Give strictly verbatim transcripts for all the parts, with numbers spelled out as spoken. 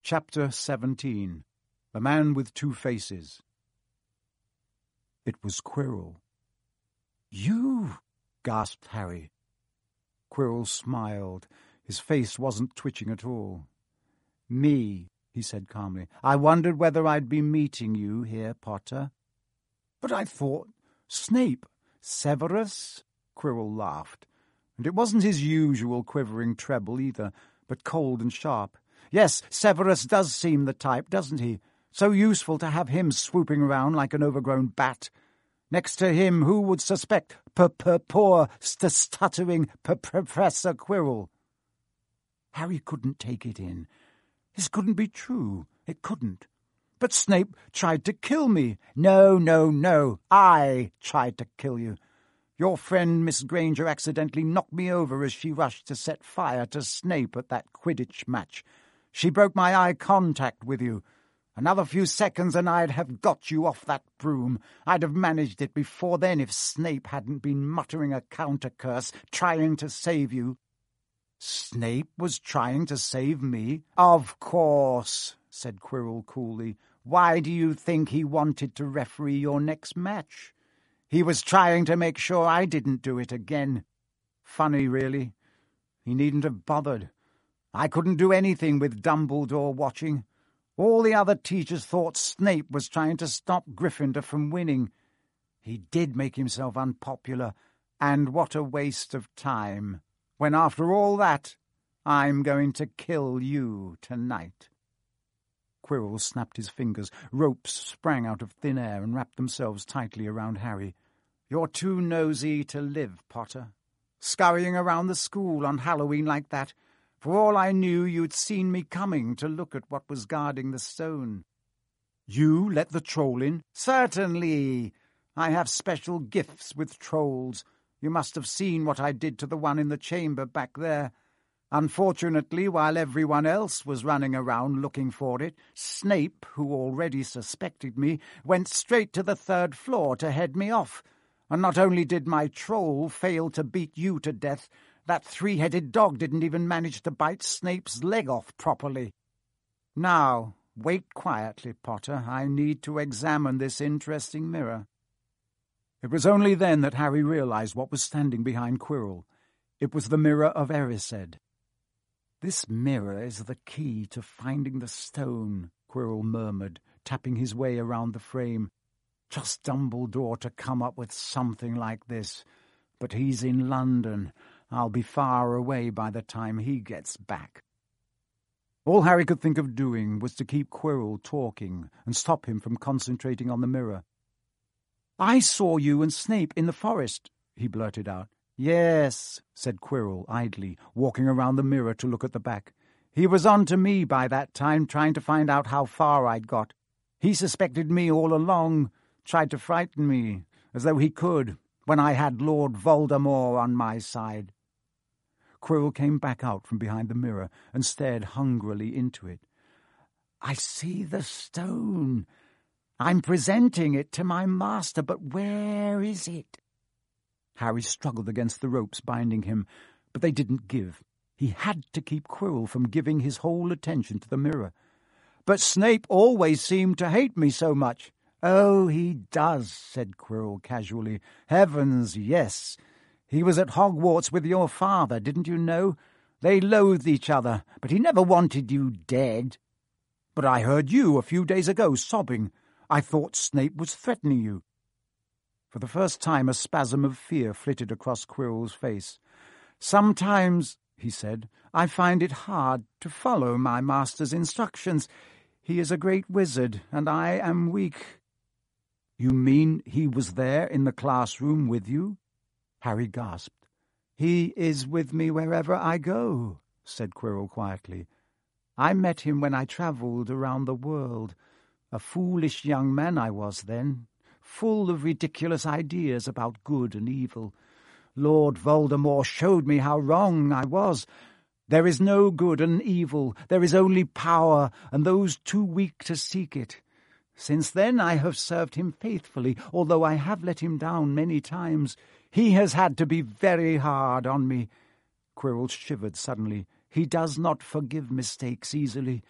Chapter seventeen. The Man with Two Faces. It was Quirrell. "You!" gasped Harry. Quirrell smiled. His face wasn't twitching at all. "Me," he said calmly. "I wondered whether I'd be meeting you here, Potter." "But I thought Snape." "Severus?" Quirrell laughed. And it wasn't his usual quivering treble either, but cold and sharp. "Yes, Severus does seem the type, doesn't he? So useful to have him swooping around like an overgrown bat. Next to him, who would suspect p-p-poor stuttering Professor Quirrell?" Harry couldn't take it in. This couldn't be true. It couldn't. "But Snape tried to kill me." "No, no, no. I tried to kill you. Your friend Miss Granger accidentally knocked me over as she rushed to set fire to Snape at that Quidditch match. She broke my eye contact with you. Another few seconds and I'd have got you off that broom. I'd have managed it before then if Snape hadn't been muttering a counter-curse, trying to save you." "Snape was trying to save me?" "Of course," said Quirrell coolly. "Why do you think he wanted to referee your next match? He was trying to make sure I didn't do it again. Funny, really. He needn't have bothered. I couldn't do anything with Dumbledore watching. All the other teachers thought Snape was trying to stop Gryffindor from winning. He did make himself unpopular, and what a waste of time, when after all that, I'm going to kill you tonight." Quirrell snapped his fingers. Ropes sprang out of thin air and wrapped themselves tightly around Harry. "You're too nosy to live, Potter. Scurrying around the school on Halloween like that. For all I knew, you'd seen me coming to look at what was guarding the stone." "You let the troll in?" "Certainly. I have special gifts with trolls. You must have seen what I did to the one in the chamber back there. Unfortunately, while everyone else was running around looking for it, Snape, who already suspected me, went straight to the third floor to head me off. And not only did my troll fail to beat you to death, that three-headed dog didn't even manage to bite Snape's leg off properly. Now, wait quietly, Potter. I need to examine this interesting mirror." It was only then that Harry realized what was standing behind Quirrell. It was the mirror of Erised. "This mirror is the key to finding the stone," Quirrell murmured, tapping his way around the frame. "Trust Dumbledore to come up with something like this. But he's in London. I'll be far away by the time he gets back." All Harry could think of doing was to keep Quirrell talking and stop him from concentrating on the mirror. "I saw you and Snape in the forest," he blurted out. "Yes," said Quirrell idly, walking around the mirror to look at the back. "He was on to me by that time, trying to find out how far I'd got. He suspected me all along, tried to frighten me, as though he could, when I had Lord Voldemort on my side." Quirrell came back out from behind the mirror and stared hungrily into it. "I see the stone. I'm presenting it to my master, but where is it?" Harry struggled against the ropes binding him, but they didn't give. He had to keep Quirrell from giving his whole attention to the mirror. "But Snape always seemed to hate me so much." "Oh, he does," said Quirrell casually. "Heavens, yes. He was at Hogwarts with your father, didn't you know? They loathed each other, but he never wanted you dead." "But I heard you a few days ago sobbing. I thought Snape was threatening you." For the first time a spasm of fear flitted across Quirrell's face. "Sometimes," he said, "I find it hard to follow my master's instructions. He is a great wizard, and I am weak." "You mean he was there in the classroom with you?" Harry gasped. "He is with me wherever I go," said Quirrell quietly. "I met him when I travelled around the world. A foolish young man I was then, full of ridiculous ideas about good and evil. Lord Voldemort showed me how wrong I was. There is no good and evil, there is only power, and those too weak to seek it. Since then I have served him faithfully, although I have let him down many times. He has had to be very hard on me." Quirrell shivered suddenly. "He does not forgive mistakes easily.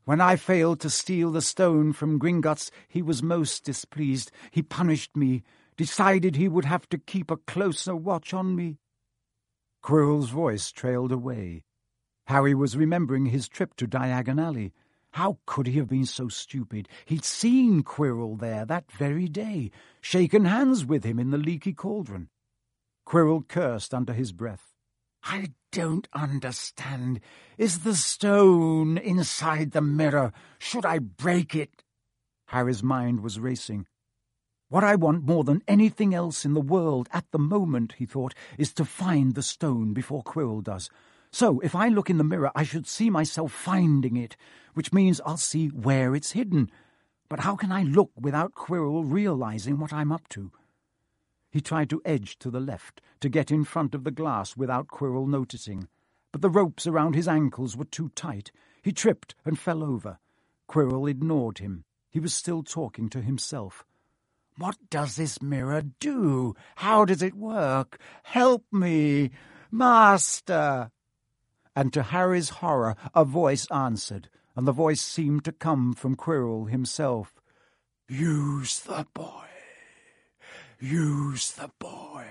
When I failed to steal the stone from Gringotts, he was most displeased. He punished me, decided he would have to keep a closer watch on me." Quirrell's voice trailed away. Harry was remembering his trip to Diagon Alley. How could he have been so stupid? He'd seen Quirrell there that very day, shaken hands with him in the leaky cauldron. Quirrell cursed under his breath. "I don't understand. Is the stone inside the mirror? Should I break it?" Harry's mind was racing. "What I want more than anything else in the world at the moment," he thought, "is to find the stone before Quirrell does. So if I look in the mirror, I should see myself finding it, which means I'll see where it's hidden. But how can I look without Quirrell realizing what I'm up to?" He tried to edge to the left, to get in front of the glass without Quirrell noticing. But the ropes around his ankles were too tight. He tripped and fell over. Quirrell ignored him. He was still talking to himself. "What does this mirror do? How does it work? Help me, Master!" And to Harry's horror, a voice answered, and the voice seemed to come from Quirrell himself. "Use the boy. Use the boy."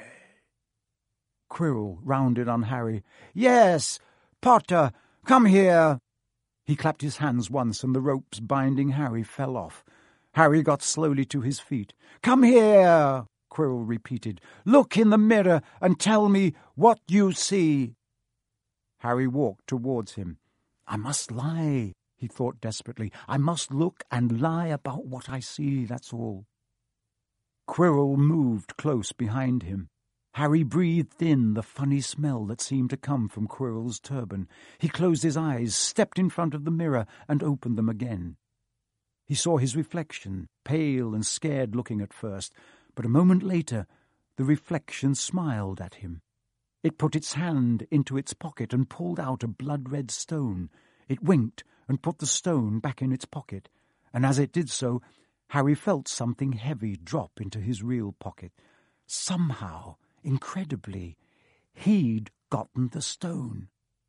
Quirrell rounded on Harry. "Yes, Potter, come here." He clapped his hands once, and the ropes binding Harry fell off. Harry got slowly to his feet. "Come here," Quirrell repeated. "Look in the mirror and tell me what you see." Harry walked towards him. "I must lie," he thought desperately. "I must look and lie about what I see, that's all." Quirrell moved close behind him. Harry breathed in the funny smell that seemed to come from Quirrell's turban. He closed his eyes, stepped in front of the mirror, and opened them again. He saw his reflection, pale and scared-looking at first, but a moment later the reflection smiled at him. It put its hand into its pocket and pulled out a blood-red stone. It winked and put the stone back in its pocket, and as it did so, Harry felt something heavy drop into his real pocket. Somehow, incredibly, he'd gotten the stone.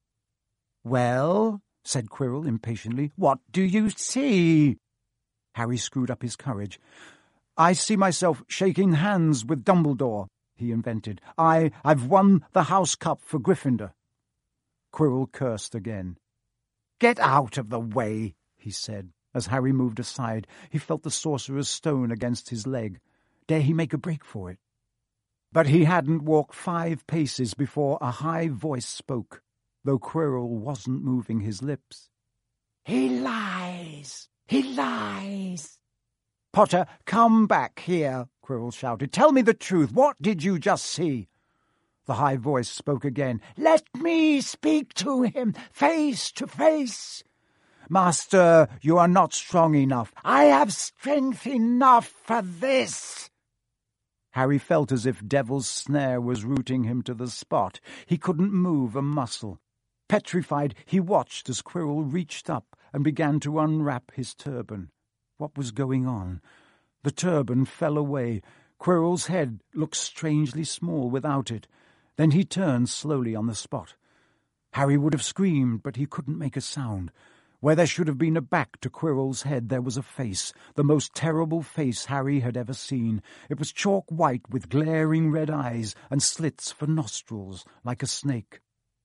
"Well," said Quirrell impatiently, "what do you see?" Harry screwed up his courage. "I see myself shaking hands with Dumbledore," he invented. I, I've won the House Cup for Gryffindor." Quirrell cursed again. "Get out of the way," he said. As Harry moved aside, he felt the sorcerer's stone against his leg. Dare he make a break for it? But he hadn't walked five paces before a high voice spoke, though Quirrell wasn't moving his lips. "He lies! He lies!" "Potter, come back here," Quirrell shouted. "Tell me the truth. What did you just see?" The high voice spoke again. "Let me speak to him, face to face." "Master, you are not strong enough." "I have strength enough for this." Harry felt as if Devil's Snare was rooting him to the spot. He couldn't move a muscle. Petrified, he watched as Quirrell reached up and began to unwrap his turban. What was going on? The turban fell away. Quirrell's head looked strangely small without it. Then he turned slowly on the spot. Harry would have screamed, but he couldn't make a sound. Where there should have been a back to Quirrell's head, there was a face, the most terrible face Harry had ever seen. It was chalk white with glaring red eyes and slits for nostrils, like a snake.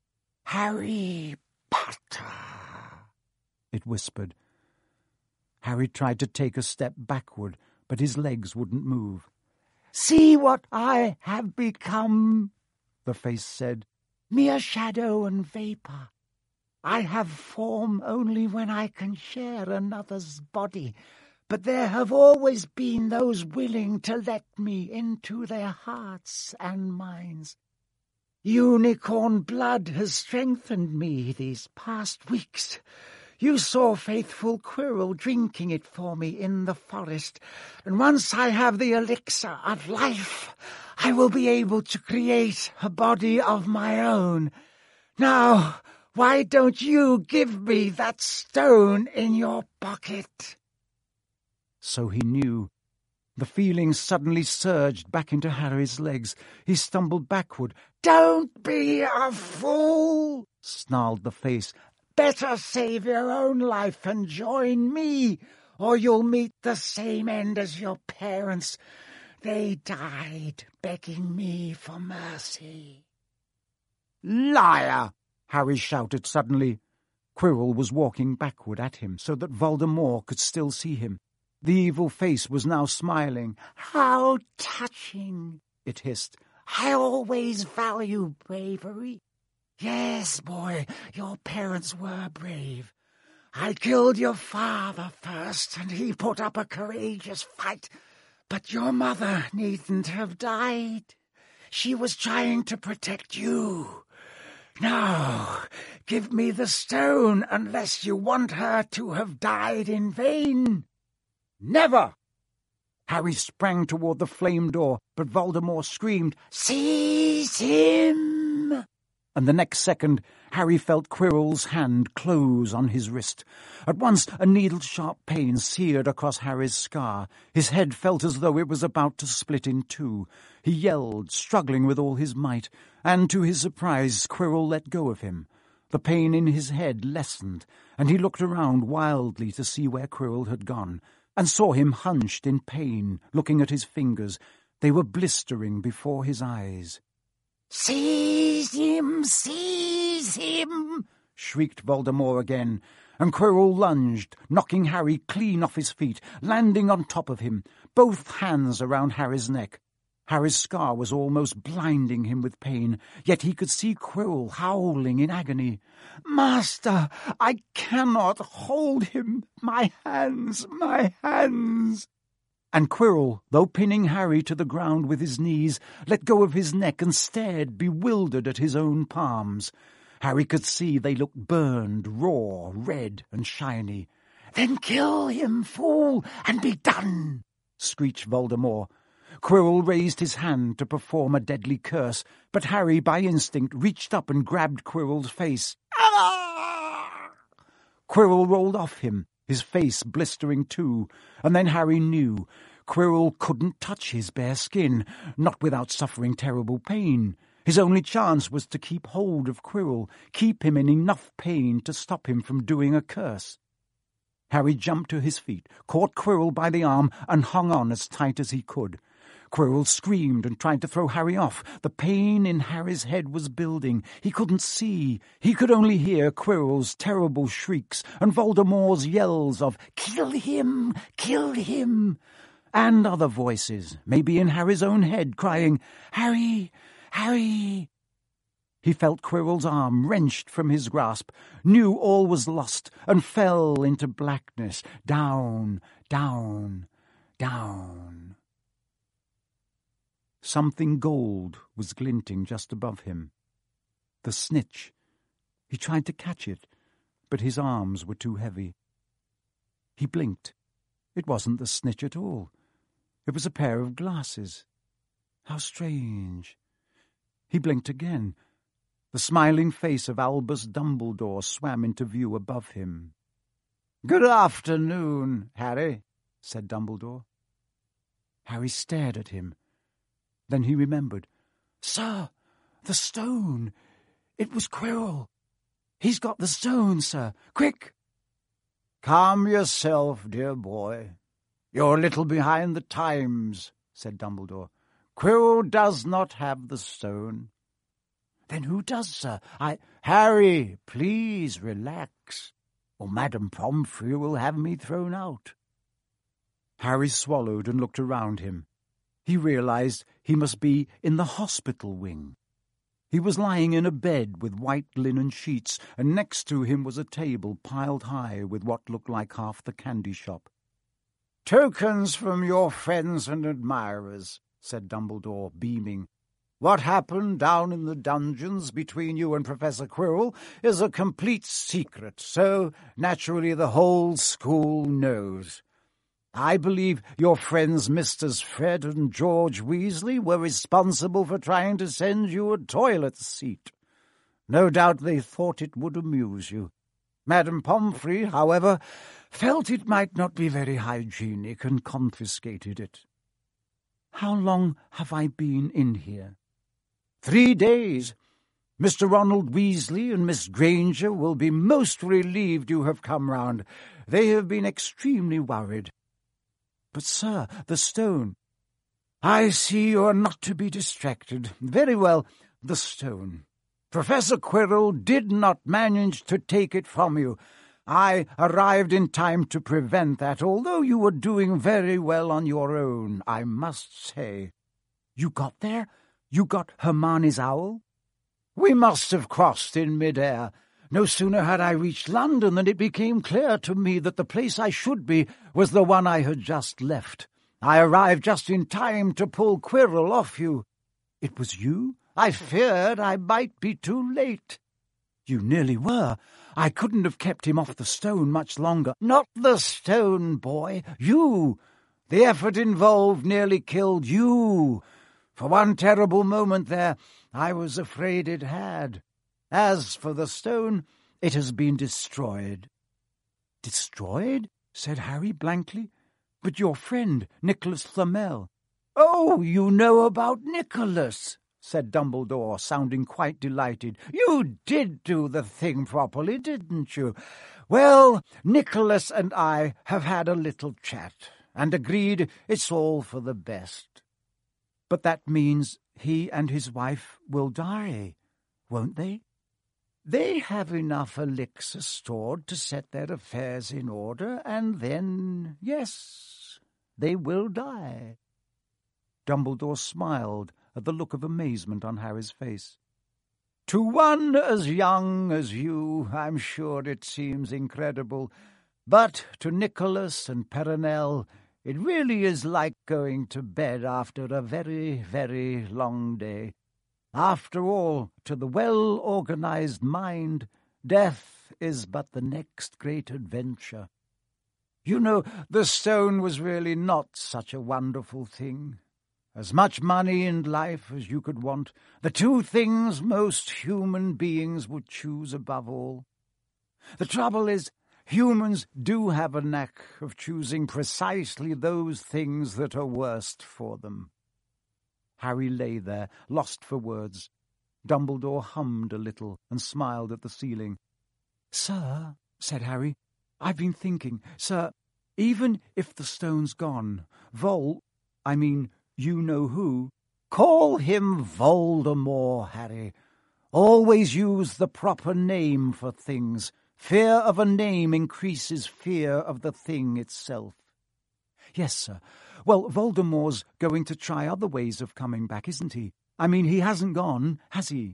"Harry Potter," it whispered. Harry tried to take a step backward, but his legs wouldn't move. "See what I have become," the face said. "Mere shadow and vapour. I have form only when I can share another's body, but there have always been those willing to let me into their hearts and minds. Unicorn blood has strengthened me these past weeks. You saw faithful Quirrell drinking it for me in the forest, and once I have the elixir of life, I will be able to create a body of my own. Now, why don't you give me that stone in your pocket?" So he knew. The feeling suddenly surged back into Harry's legs. He stumbled backward. "Don't be a fool," snarled the face. better save your own life and join me, or you'll meet the same end as your parents. They died begging me for mercy." "Liar!" Harry shouted suddenly. Quirrell was walking backward at him so that Voldemort could still see him. The evil face was now smiling. "How touching," it hissed. "I always value bravery. Yes, boy, your parents were brave. I killed your father first, and he put up a courageous fight. But your mother needn't have died. She was trying to protect you. Now, give me the stone unless you want her to have died in vain." "Never!" Harry sprang toward the flame door, but Voldemort screamed, "Seize him!" And the next second, Harry felt Quirrell's hand close on his wrist. At once, a needle-sharp pain seared across Harry's scar. His head felt as though it was about to split in two. He yelled, struggling with all his might, and to his surprise, Quirrell let go of him. The pain in his head lessened, and he looked around wildly to see where Quirrell had gone, and saw him hunched in pain, looking at his fingers. They were blistering before his eyes. "Seize him! Seize him!" shrieked Voldemort again, and Quirrell lunged, knocking Harry clean off his feet, landing on top of him, both hands around Harry's neck. Harry's scar was almost blinding him with pain, yet he could see Quirrell howling in agony. "Master, I cannot hold him! My hands, my hands!" And Quirrell, though pinning Harry to the ground with his knees, let go of his neck and stared bewildered at his own palms. Harry could see they looked burned, raw, red and shiny. "Then kill him, fool, and be done!" screeched Voldemort. Quirrell raised his hand to perform a deadly curse, but Harry, by instinct, reached up and grabbed Quirrell's face. Ah! Quirrell rolled off him, his face blistering too, and then Harry knew Quirrell couldn't touch his bare skin, not without suffering terrible pain. His only chance was to keep hold of Quirrell, keep him in enough pain to stop him from doing a curse. Harry jumped to his feet, caught Quirrell by the arm, and hung on as tight as he could. Quirrell screamed and tried to throw Harry off. The pain in Harry's head was building. He couldn't see. He could only hear Quirrell's terrible shrieks and Voldemort's yells of, "Kill him! Kill him!" and other voices, maybe in Harry's own head, crying, "Harry! Harry!" He felt Quirrell's arm wrenched from his grasp, knew all was lost, and fell into blackness, down, down, down. Something gold was glinting just above him. The snitch. He tried to catch it, but his arms were too heavy. He blinked. It wasn't the snitch at all. It was a pair of glasses. How strange. He blinked again. The smiling face of Albus Dumbledore swam into view above him. "Good afternoon, Harry," said Dumbledore. Harry stared at him. Then he remembered. "Sir, the stone! It was Quirrell. He's got the stone, sir. Quick!" "Calm yourself, dear boy. You're a little behind the times," said Dumbledore. "Quirrell does not have the stone." "Then who does, sir? I—" "Harry, please relax, or Madame Pomfrey will have me thrown out." Harry swallowed and looked around him. He realized he must be in the hospital wing. He was lying in a bed with white linen sheets, and next to him was a table piled high with what looked like half the candy shop. "Tokens from your friends and admirers," said Dumbledore, beaming. "What happened down in the dungeons between you and Professor Quirrell is a complete secret, so naturally the whole school knows. I believe your friends Misters Fred and George Weasley were responsible for trying to send you a toilet seat. No doubt they thought it would amuse you. Madame Pomfrey, however, felt it might not be very hygienic and confiscated it." "How long have I been in here?" "Three days. Mister Ronald Weasley and Miss Granger will be most relieved you have come round. They have been extremely worried. But, sir, the stone. I see you are not to be distracted. Very well, the stone. Professor Quirrell did not manage to take it from you. I arrived in time to prevent that, although you were doing very well on your own, I must say. You got there? You got Hermione's owl? We must have crossed in mid-air. No sooner had I reached London than it became clear to me that the place I should be was the one I had just left. I arrived just in time to pull Quirrell off you. It was you? I feared I might be too late. You nearly were. I couldn't have kept him off the stone much longer. Not the stone, boy. You. The effort involved nearly killed you. For one terrible moment there, I was afraid it had. As for the stone, it has been destroyed. Destroyed? Said Harry blankly. But your friend, Nicholas Flamel. Oh, you know about Nicholas, said Dumbledore, sounding quite delighted. You did do the thing properly, didn't you? Well, Nicholas and I have had a little chat, and agreed it's all for the best. But that means he and his wife will die, won't they? They have enough elixir stored to set their affairs in order, and then, yes, they will die. Dumbledore smiled at the look of amazement on Harry's face. To one as young as you, I'm sure it seems incredible, but to Nicholas and Perenelle, it really is like going to bed after a very, very long day. After all, to the well-organized mind, death is but the next great adventure. You know, the stone was really not such a wonderful thing. As much money and life as you could want, the two things most human beings would choose above all. The trouble is, humans do have a knack of choosing precisely those things that are worst for them. Harry lay there, lost for words. Dumbledore hummed a little and smiled at the ceiling. Sir, said Harry, I've been thinking, sir, even if the stone's gone, Vol, I mean, you know who, call him Voldemort, Harry. Always use the proper name for things. Fear of a name increases fear of the thing itself. Yes, sir. Well, Voldemort's going to try other ways of coming back, isn't he? I mean, he hasn't gone, has he?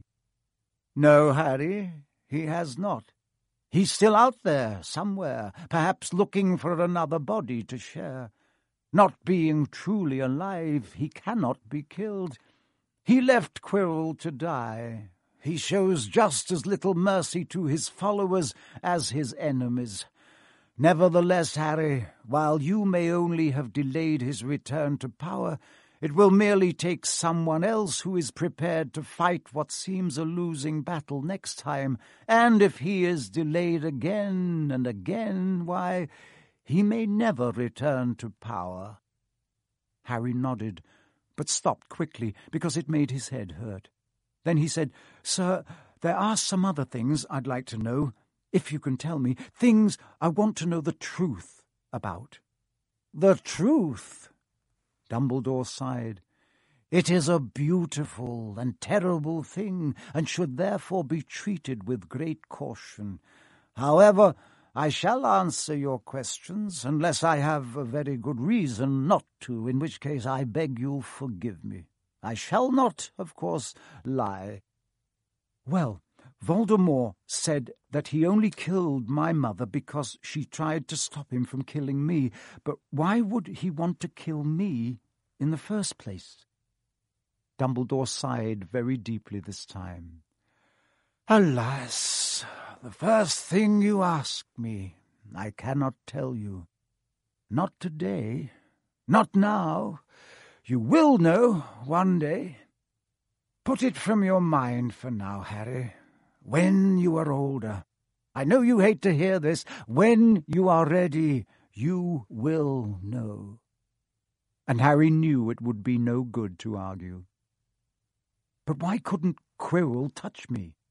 No, Harry, he has not. He's still out there, somewhere, perhaps looking for another body to share. Not being truly alive, he cannot be killed. He left Quirrell to die. He shows just as little mercy to his followers as his enemies. Nevertheless, Harry, while you may only have delayed his return to power, it will merely take someone else who is prepared to fight what seems a losing battle next time, and if he is delayed again and again, why, he may never return to power. Harry nodded, but stopped quickly because it made his head hurt. Then he said, Sir, there are some other things I'd like to know, if you can tell me, things I want to know the truth about. The truth? Dumbledore sighed. It is a beautiful and terrible thing, and should therefore be treated with great caution. However, I shall answer your questions, unless I have a very good reason not to, in which case I beg you'll forgive me. I shall not, of course, lie. Well, Voldemort said that he only killed my mother because she tried to stop him from killing me. But why would he want to kill me in the first place? Dumbledore sighed very deeply this time. Alas, the first thing you ask me, I cannot tell you. Not today, not now. You will know one day. Put it from your mind for now, Harry. When you are older, I know you hate to hear this, when you are ready, you will know. And Harry knew it would be no good to argue. But why couldn't Quirrell touch me?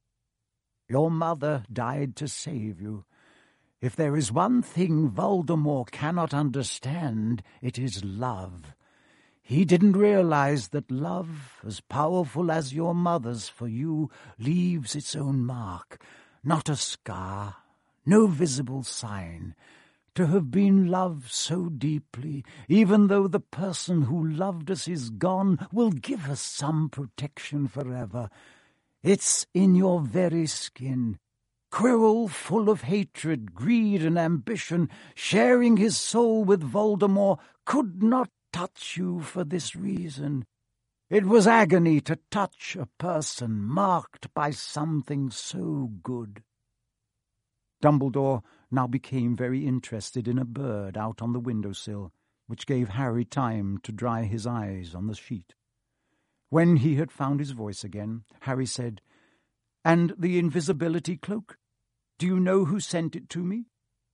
Your mother died to save you. If there is one thing Voldemort cannot understand, it is love. He didn't realize that love, as powerful as your mother's for you, leaves its own mark, not a scar, no visible sign. To have been loved so deeply, even though the person who loved us is gone, will give us some protection forever. It's in your very skin. Quirrell, full of hatred, greed, and ambition, sharing his soul with Voldemort, could not touch you for this reason. It was agony to touch a person marked by something so good. Dumbledore now became very interested in a bird out on the windowsill, which gave Harry time to dry his eyes on the sheet. When he had found his voice again, Harry said, "And the invisibility cloak? Do you know who sent it to me?"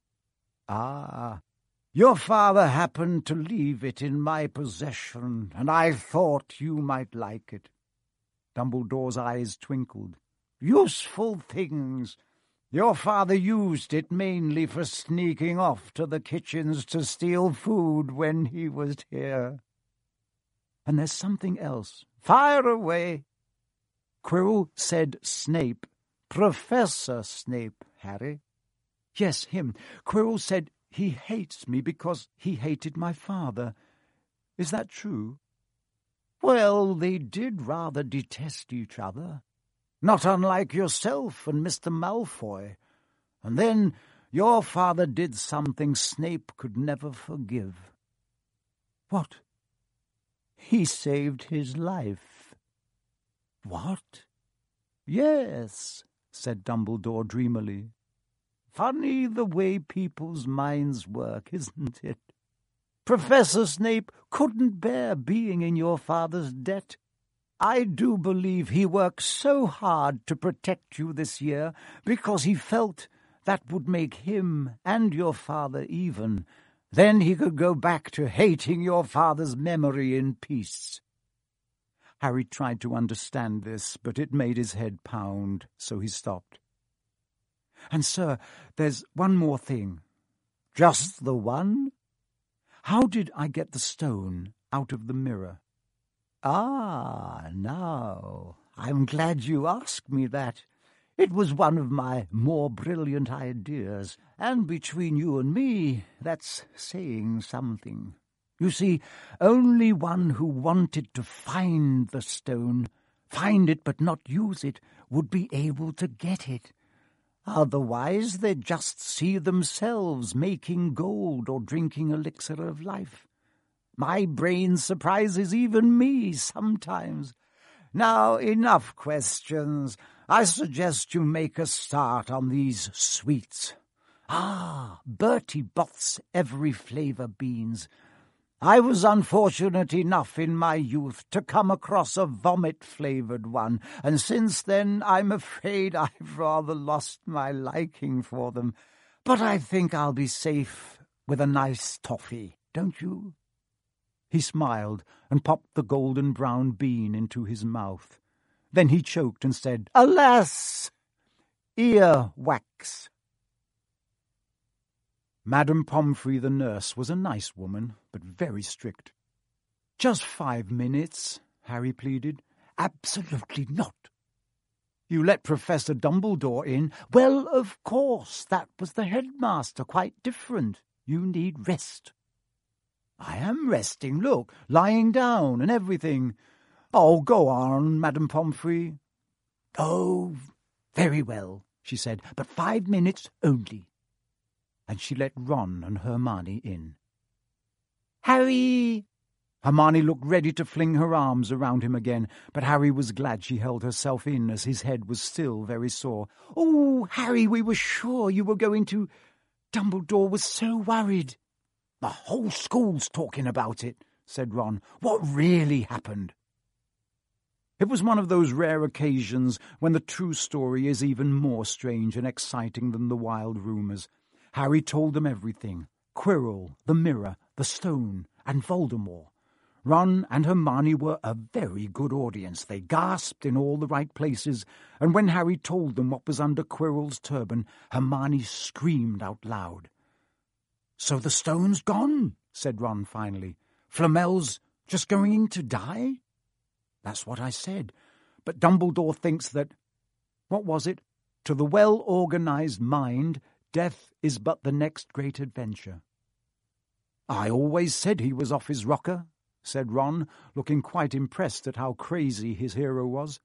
"Ah, your father happened to leave it in my possession, and I thought you might like it." Dumbledore's eyes twinkled. "Useful things. Your father used it mainly for sneaking off to the kitchens to steal food when he was here." "And there's something else." "Fire away." "Quirrell said Snape. Professor Snape, Harry." "Yes, him. Quirrell said he hates me because he hated my father. Is that true?" "Well, they did rather detest each other. Not unlike yourself and Mister Malfoy. And then your father did something Snape could never forgive." "What?" "He saved his life." "What?" "Yes," said Dumbledore dreamily. "Funny the way people's minds work, isn't it? Professor Snape couldn't bear being in your father's debt. I do believe he worked so hard to protect you this year because he felt that would make him and your father even. Then he could go back to hating your father's memory in peace." Harry tried to understand this, but it made his head pound, so he stopped. "And, sir, there's one more thing." "Just the one?" "How did I get the stone out of the mirror?" "Ah, now, I'm glad you asked me that. It was one of my more brilliant ideas, and between you and me, that's saying something. You see, only one who wanted to find the stone, find it but not use it, would be able to get it. Otherwise they'd just see themselves making gold or drinking elixir of life. My brain surprises even me sometimes. Now, enough questions. I suggest you make a start on these sweets. Ah, Bertie Bott's every flavour beans. I was unfortunate enough in my youth to come across a vomit-flavoured one, and since then I'm afraid I've rather lost my liking for them. But I think I'll be safe with a nice toffee, don't you?" He smiled and popped the golden-brown bean into his mouth. Then he choked and said, "Alas! Ear-wax." Madame Pomfrey, the nurse, was a nice woman, but very strict. "Just five minutes," Harry pleaded. "Absolutely not." "You let Professor Dumbledore in." "Well, of course, that was the headmaster, quite different. You need rest." "I am resting, look, lying down and everything." "Oh, go on, Madame Pomfrey." "Oh, very well," she said, "but five minutes only." And she let Ron and Hermione in. "Harry!" Hermione looked ready to fling her arms around him again, but Harry was glad she held herself in, as his head was still very sore. "Oh, Harry, we were sure you were going to—" Dumbledore was so worried. "The whole school's talking about it," said Ron. "What really happened?" It was one of those rare occasions when the true story is even more strange and exciting than the wild rumours. Harry told them everything. Quirrell, the mirror, the stone, and Voldemort. Ron and Hermione were a very good audience. They gasped in all the right places, and when Harry told them what was under Quirrell's turban, Hermione screamed out loud. "So the stone's gone," said Ron finally. "Flamel's just going to die?" "That's what I said. But Dumbledore thinks that—" What was it? "To the well-organised mind, death is but the next great adventure." "I always said he was off his rocker," said Ron, looking quite impressed at how crazy his hero was.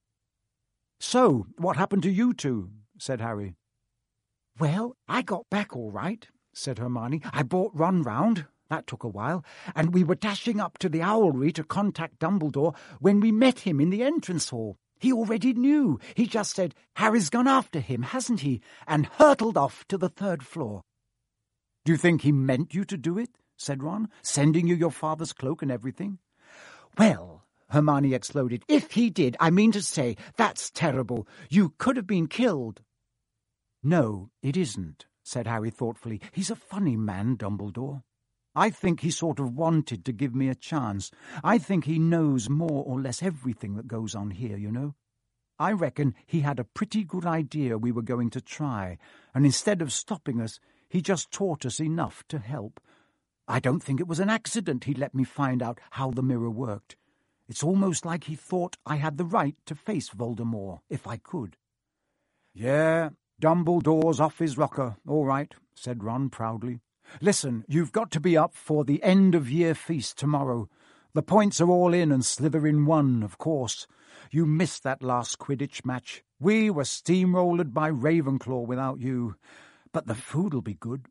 "So, what happened to you two?" said Harry. "Well, I got back all right," said Hermione. "I brought Ron round. That took a while. And we were dashing up to the Owlry to contact Dumbledore when we met him in the entrance hall. He already knew. He just said, 'Harry's gone after him, hasn't he?' and hurtled off to the third floor." "Do you think he meant you to do it?" said Ron, "sending you your father's cloak and everything?" "Well," Hermione exploded, "if he did, I mean to say, that's terrible. You could have been killed." "No, it isn't," said Harry thoughtfully. "He's a funny man, Dumbledore. I think he sort of wanted to give me a chance. I think he knows more or less everything that goes on here, you know. I reckon he had a pretty good idea we were going to try, and instead of stopping us, he just taught us enough to help. I don't think it was an accident he let me find out how the mirror worked. It's almost like he thought I had the right to face Voldemort, if I could." "Yeah, Dumbledore's off his rocker, all right," said Ron proudly. "Listen, you've got to be up for the end-of-year feast tomorrow. The points are all in and Slytherin won, of course. You missed that last Quidditch match. We were steamrolled by Ravenclaw without you. But the food'll be good."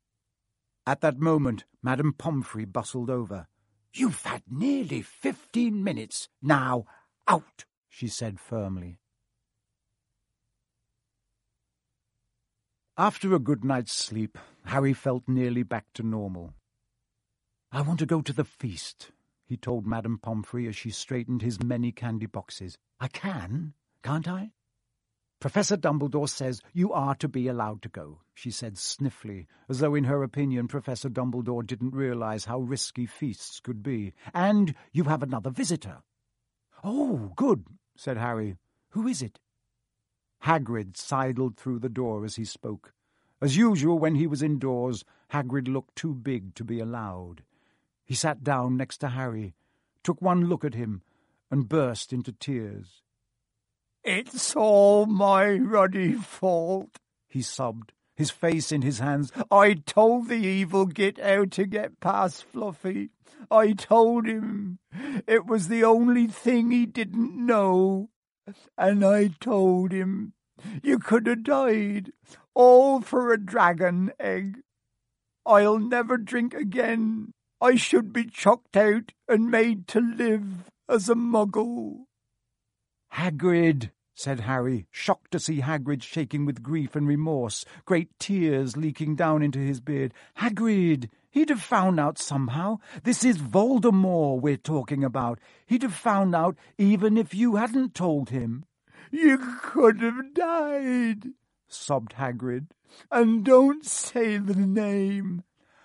At that moment, Madame Pomfrey bustled over. "You've had nearly fifteen minutes. Now, out," she said firmly. After a good night's sleep, Harry felt nearly back to normal. "I want to go to the feast," he told Madame Pomfrey as she straightened his many candy boxes. "I can, can't I?" "Professor Dumbledore says you are to be allowed to go," she said sniffly, as though in her opinion Professor Dumbledore didn't realize how risky feasts could be. "And you have another visitor." "Oh, good," said Harry. "Who is it?" Hagrid sidled through the door as he spoke. As usual, when he was indoors, Hagrid looked too big to be allowed. He sat down next to Harry, took one look at him, and burst into tears. "It's all my ruddy fault," he sobbed, his face in his hands. "I told the evil git how to get past Fluffy. I told him. It was the only thing he didn't know. And I told him, you could have died, all for a dragon egg. I'll never drink again. I should be chucked out and made to live as a muggle." "Hagrid," said Harry, shocked to see Hagrid shaking with grief and remorse, great tears leaking down into his beard. "Hagrid, he'd have found out somehow. This is Voldemort we're talking about. He'd have found out even if you hadn't told him." "You could have died," sobbed Hagrid. "And don't say the name."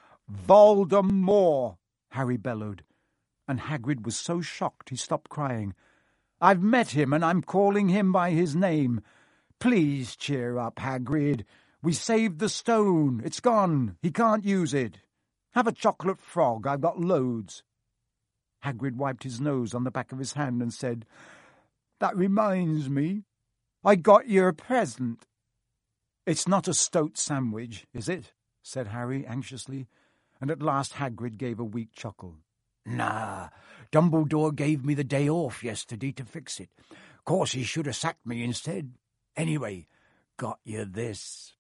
"Voldemort," Harry bellowed, and Hagrid was so shocked he stopped crying. "I've met him, and I'm calling him by his name. Please cheer up, Hagrid. We saved the stone. It's gone. He can't use it. Have a chocolate frog. I've got loads." Hagrid wiped his nose on the back of his hand and said, "That reminds me. I got you a present." "It's not a stoat sandwich, is it?" said Harry anxiously, and at last Hagrid gave a weak chuckle. "Nah, Dumbledore gave me the day off yesterday to fix it. Course he should have sacked me instead. Anyway, got you this."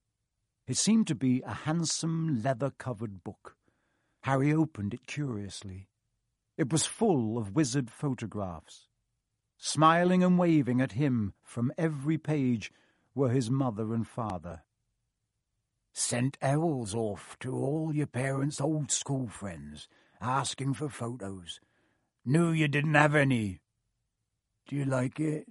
It seemed to be a handsome leather-covered book. Harry opened it curiously. It was full of wizard photographs. Smiling and waving at him from every page were his mother and father. "Sent owls off to all your parents' old school friends, asking for photos. Knew you didn't have any. Do you like it?"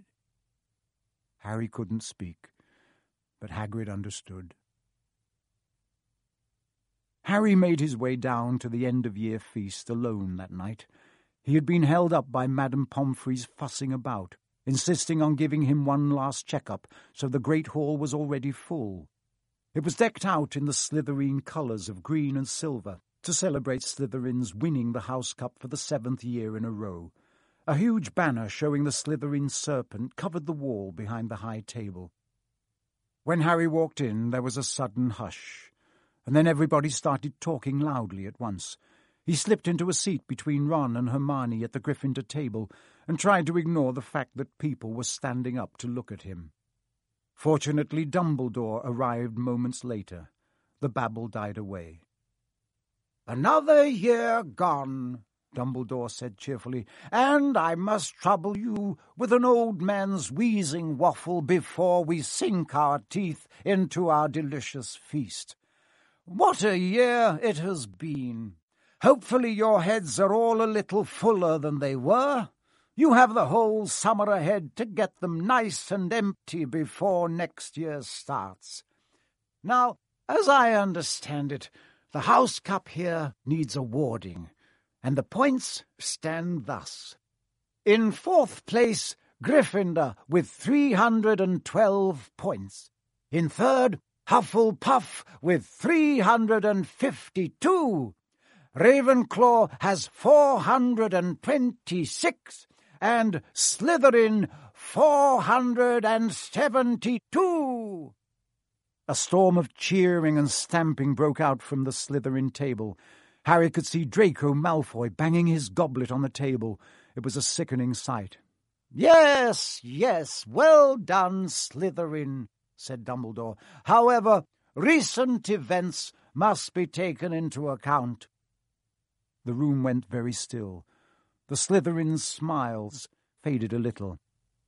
Harry couldn't speak, but Hagrid understood. Harry made his way down to the end-of-year feast alone that night. He had been held up by Madame Pomfrey's fussing about, insisting on giving him one last check-up, so the great hall was already full. It was decked out in the Slytherin colours of green and silver, to celebrate Slytherin's winning the House Cup for the seventh year in a row. A huge banner showing the Slytherin serpent covered the wall behind the high table. When Harry walked in, there was a sudden hush, and then everybody started talking loudly at once. He slipped into a seat between Ron and Hermione at the Gryffindor table and tried to ignore the fact that people were standing up to look at him. Fortunately, Dumbledore arrived moments later. The babble died away. "Another year gone," Dumbledore said cheerfully, "and I must trouble you with an old man's wheezing waffle before we sink our teeth into our delicious feast. What a year it has been! Hopefully your heads are all a little fuller than they were. You have the whole summer ahead to get them nice and empty before next year starts. Now, as I understand it, the House Cup here needs awarding, and the points stand thus. In fourth place, Gryffindor with three hundred and twelve points. In third, Hufflepuff with three hundred and fifty-two. Ravenclaw has four hundred and twenty-six, and Slytherin four hundred and seventy-two. A storm of cheering and stamping broke out from the Slytherin table. Harry could see Draco Malfoy banging his goblet on the table. It was a sickening sight. "Yes, yes, well done, Slytherin," said Dumbledore. "However, recent events must be taken into account." The room went very still. The Slytherin's smiles faded a little.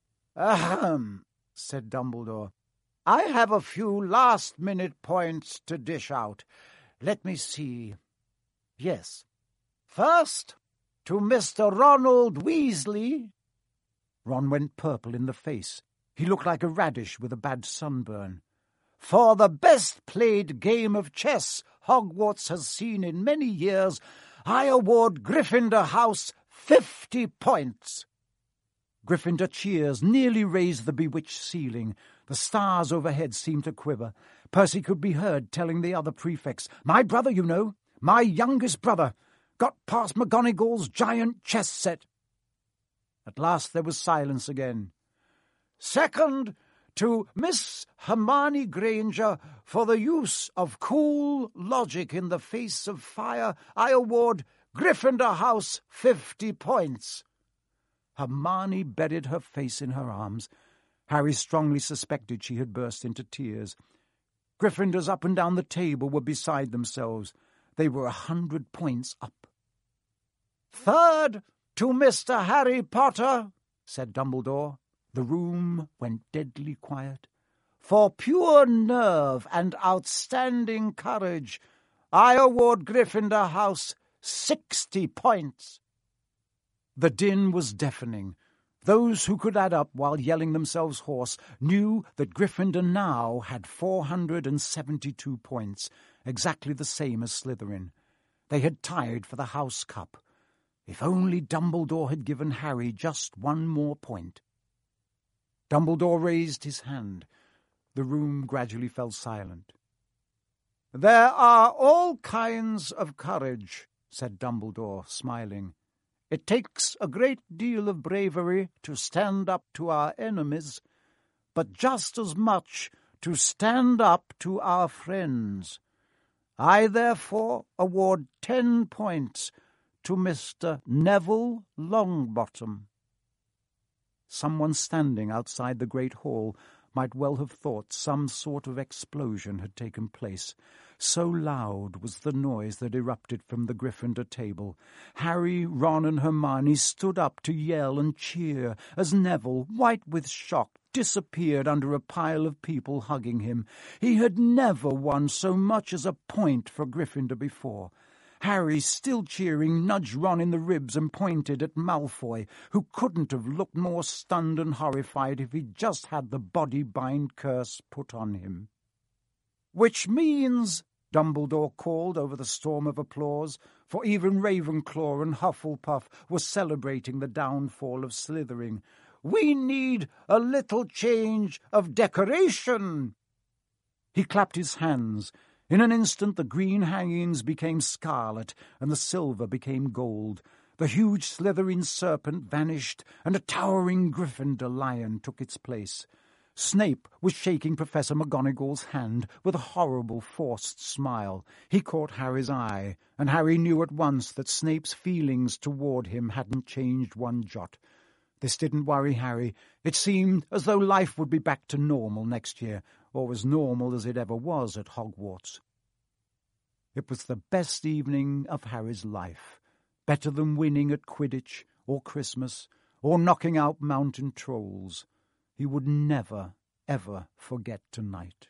"Ahem," said Dumbledore. "I have a few last-minute points to dish out. Let me see. Yes. First, to Mister Ronald Weasley." Ron went purple in the face. He looked like a radish with a bad sunburn. "For the best-played game of chess Hogwarts has seen in many years, I award Gryffindor House fifty points." Gryffindor cheers nearly raised the bewitched ceiling. The stars overhead seemed to quiver. Percy could be heard telling the other prefects, "My brother, you know, my youngest brother, got past McGonagall's giant chess set." At last there was silence again. "Second, to Miss Hermione Granger, for the use of cool logic in the face of fire, I award Gryffindor House fifty points." Hermione buried her face in her arms. Harry strongly suspected she had burst into tears. Gryffindors up and down the table were beside themselves. They were a hundred points up. "Third, to Mister Harry Potter," said Dumbledore. The room went deadly quiet. "For pure nerve and outstanding courage, I award Gryffindor House sixty points." The din was deafening. Those who could add up while yelling themselves hoarse knew that Gryffindor now had four hundred and seventy-two points, exactly the same as Slytherin. They had tied for the House Cup. If only Dumbledore had given Harry just one more point. Dumbledore raised his hand. The room gradually fell silent. "There are all kinds of courage," said Dumbledore, smiling. "It takes a great deal of bravery to stand up to our enemies, but just as much to stand up to our friends. I therefore award ten points to Mister Neville Longbottom." Someone standing outside the great hall might well have thought some sort of explosion had taken place. So loud was the noise that erupted from the Gryffindor table. Harry, Ron, and Hermione stood up to yell and cheer as Neville, white with shock, disappeared under a pile of people hugging him. He had never won so much as a point for Gryffindor before. Harry, still cheering, nudged Ron in the ribs and pointed at Malfoy, who couldn't have looked more stunned and horrified if he'd just had the body-bind curse put on him. "Which means," Dumbledore called over the storm of applause, for even Ravenclaw and Hufflepuff were celebrating the downfall of Slytherin. "We need a little change of decoration." He clapped his hands. In an instant the green hangings became scarlet, and the silver became gold. The huge Slytherin serpent vanished, and a towering Gryffindor lion took its place. Snape was shaking Professor McGonagall's hand with a horrible, forced smile. He caught Harry's eye, and Harry knew at once that Snape's feelings toward him hadn't changed one jot. This didn't worry Harry. It seemed as though life would be back to normal next year, or as normal as it ever was at Hogwarts. It was the best evening of Harry's life, better than winning at Quidditch, or Christmas, or knocking out mountain trolls. He would never, ever forget tonight.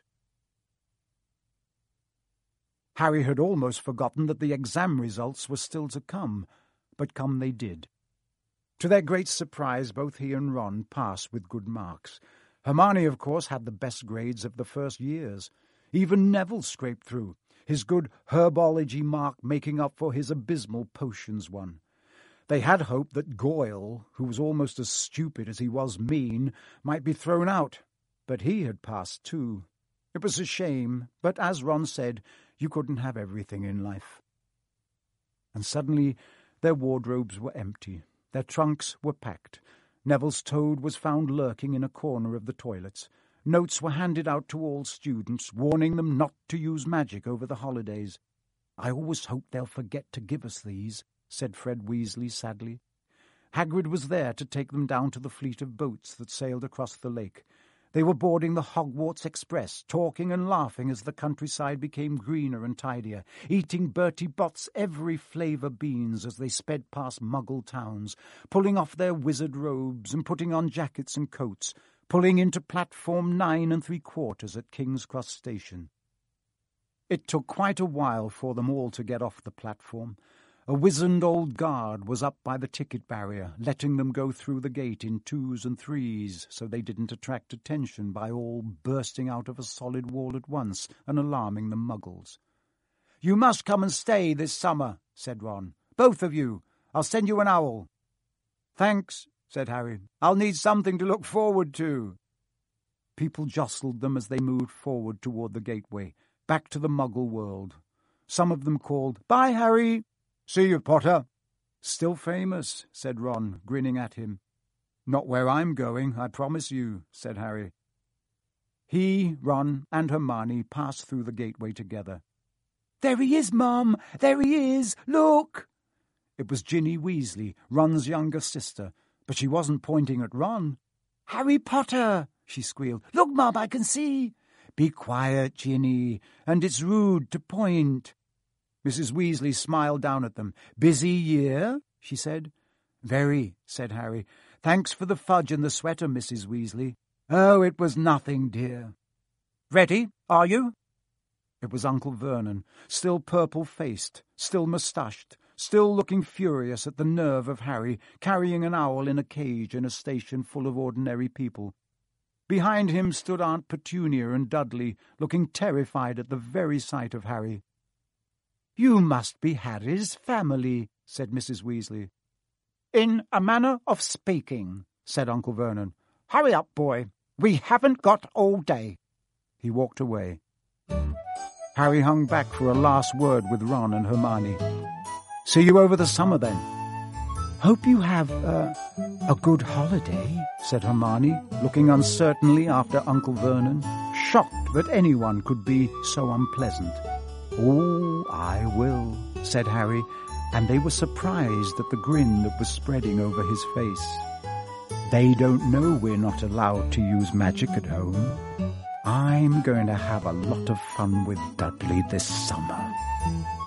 Harry had almost forgotten that the exam results were still to come, but come they did. To their great surprise, both he and Ron passed with good marks. Hermione, of course, had the best grades of the first years. Even Neville scraped through, his good herbology mark making up for his abysmal potions one. They had hoped that Goyle, who was almost as stupid as he was mean, might be thrown out, but he had passed too. It was a shame, but as Ron said, you couldn't have everything in life. And suddenly their wardrobes were empty, their trunks were packed. Neville's toad was found lurking in a corner of the toilets. Notes were handed out to all students, warning them not to use magic over the holidays. "I always hope they'll forget to give us these," said Fred Weasley sadly. Hagrid was there to take them down to the fleet of boats that sailed across the lake. They were boarding the Hogwarts Express, talking and laughing as the countryside became greener and tidier, eating Bertie Bott's every flavour beans as they sped past Muggle towns, pulling off their wizard robes and putting on jackets and coats, pulling into platform nine and three quarters at King's Cross Station. It took quite a while for them all to get off the platform. A wizened old guard was up by the ticket barrier, letting them go through the gate in twos and threes so they didn't attract attention by all bursting out of a solid wall at once and alarming the Muggles. "You must come and stay this summer," said Ron. "Both of you. I'll send you an owl." "Thanks," said Harry. "I'll need something to look forward to." People jostled them as they moved forward toward the gateway, back to the Muggle world. Some of them called, "Bye, Harry." "See you, Potter." "Still famous," said Ron, grinning at him. "Not where I'm going, I promise you," said Harry. He, Ron, and Hermione passed through the gateway together. "There he is, Mum! There he is! Look!" It was Ginny Weasley, Ron's younger sister, but she wasn't pointing at Ron. "Harry Potter!" she squealed. "Look, Mum, I can see." "Be quiet, Ginny, and it's rude to point." Missus Weasley smiled down at them. "Busy year?" she said. "Very," said Harry. "Thanks for the fudge and the sweater, Missus Weasley." "Oh, it was nothing, dear." "Ready, are you?" It was Uncle Vernon, still purple-faced, still moustached, still looking furious at the nerve of Harry, carrying an owl in a cage in a station full of ordinary people. Behind him stood Aunt Petunia and Dudley, looking terrified at the very sight of Harry. "You must be Harry's family," said Missus Weasley. "In a manner of speaking," said Uncle Vernon. "Hurry up, boy. We haven't got all day." He walked away. Harry hung back for a last word with Ron and Hermione. "See you over the summer, then." "Hope you have uh, a good holiday," said Hermione, looking uncertainly after Uncle Vernon, shocked that anyone could be so unpleasant. "Oh, I will," said Harry, and they were surprised at the grin that was spreading over his face. "They don't know we're not allowed to use magic at home. I'm going to have a lot of fun with Dudley this summer."